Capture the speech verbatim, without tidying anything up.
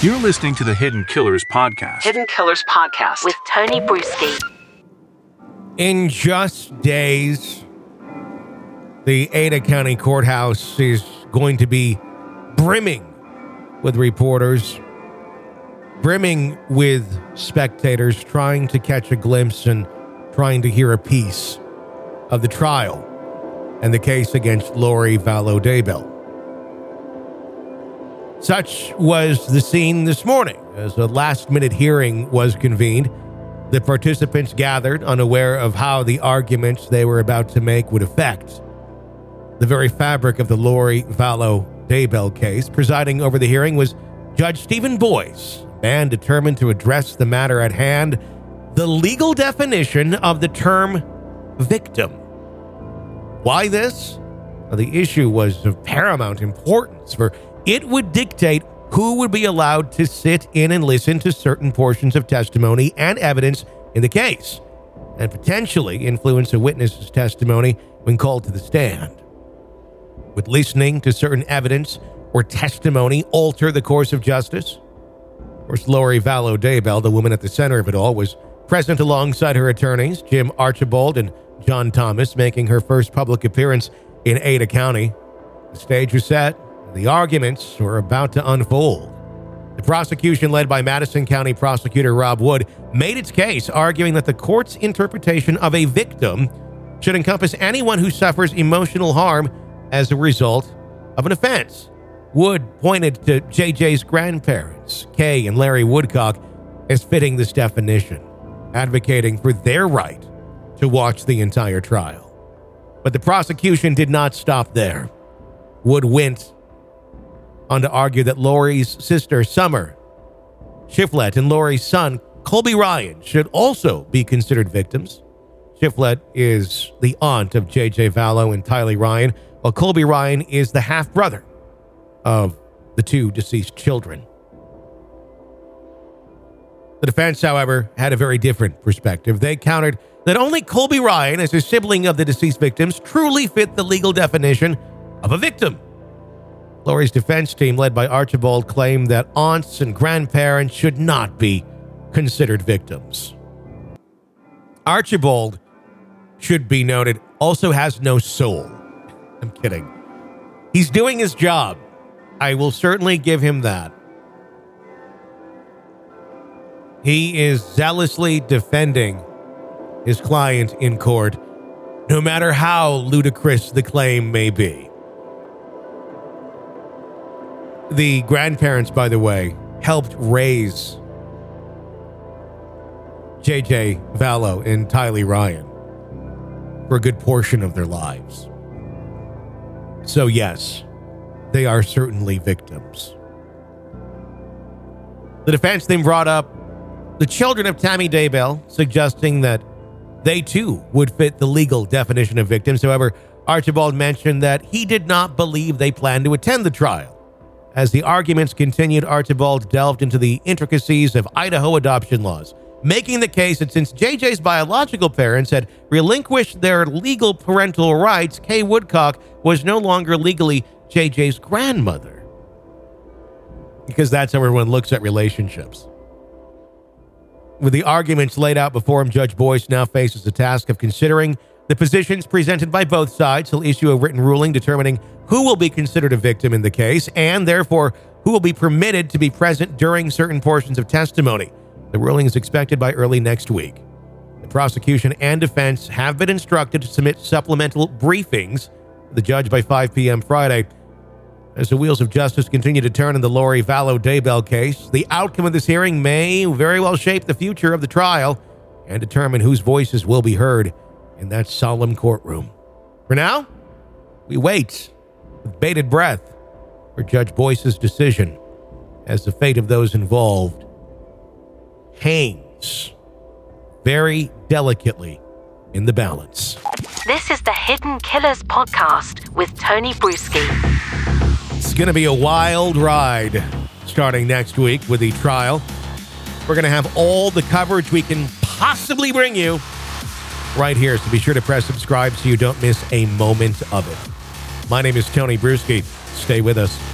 You're listening to the Hidden Killers Podcast. Hidden Killers Podcast with Tony Bruschi. In just days, the Ada County Courthouse is going to be brimming with reporters, brimming with spectators trying to catch a glimpse and trying to hear a piece of the trial and the case against Lori Vallow Daybell. Such was the scene this morning as a last-minute hearing was convened. The participants gathered, unaware of how the arguments they were about to make would affect the very fabric of the Lori Vallow Daybell case. Presiding over the hearing was Judge Stephen Boyce, a man determined to address the matter at hand, the legal definition of the term victim. Why this? Well, the issue was of paramount importance, for it would dictate who would be allowed to sit in and listen to certain portions of testimony and evidence in the case, and potentially influence a witness's testimony when called to the stand. Would listening to certain evidence or testimony alter the course of justice? Of course, Lori Vallow Daybell, the woman at the center of it all, was present alongside her attorneys, Jim Archibald and John Thomas, making her first public appearance in Ada County. The stage was set. The arguments were about to unfold. The prosecution, led by Madison County Prosecutor Rob Wood, made its case, arguing that the court's interpretation of a victim should encompass anyone who suffers emotional harm as a result of an offense. Wood pointed to J J's grandparents, Kay and Larry Woodcock, as fitting this definition, advocating for their right to watch the entire trial. But the prosecution did not stop there. Wood went on to argue that Lori's sister, Summer Shiflett, and Lori's son, Colby Ryan, should also be considered victims. Shiflett is the aunt of J J Vallow and Tylee Ryan, while Colby Ryan is the half-brother of the two deceased children. The defense, however, had a very different perspective. They countered that only Colby Ryan, as a sibling of the deceased victims, truly fit the legal definition of a victim. Lori's defense team, led by Archibald, claimed that aunts and grandparents should not be considered victims. Archibald, should be noted, also has no soul. I'm kidding. He's doing his job. I will certainly give him that. He is zealously defending his client in court, no matter how ludicrous the claim may be. The grandparents, by the way, helped raise J J Vallow and Tylee Ryan for a good portion of their lives. So yes, they are certainly victims. The defense then brought up the children of Tammy Daybell, suggesting that they too would fit the legal definition of victims. However, Archibald mentioned that he did not believe they planned to attend the trial. As the arguments continued, Archibald delved into the intricacies of Idaho adoption laws, making the case that since J J's biological parents had relinquished their legal parental rights, Kay Woodcock was no longer legally J J's grandmother. Because that's how everyone looks at relationships. With the arguments laid out before him, Judge Boyce now faces the task of considering the positions presented by both sides. He'll issue a written ruling determining who will be considered a victim in the case, and therefore who will be permitted to be present during certain portions of testimony. The ruling is expected by early next week. The prosecution and defense have been instructed to submit supplemental briefings to the judge by five p.m. Friday. As the wheels of justice continue to turn in the Lori Vallow Daybell case, the outcome of this hearing may very well shape the future of the trial and determine whose voices will be heard in that solemn courtroom. For now, we wait with bated breath for Judge Boyce's decision as the fate of those involved hangs very delicately in the balance. This is the Hidden Killers Podcast with Tony Bruschi. It's going to be a wild ride starting next week with the trial. We're going to have all the coverage we can possibly bring you right here, so be sure to press subscribe so you don't miss a moment of it. My name is Tony Bruschi. Stay with us.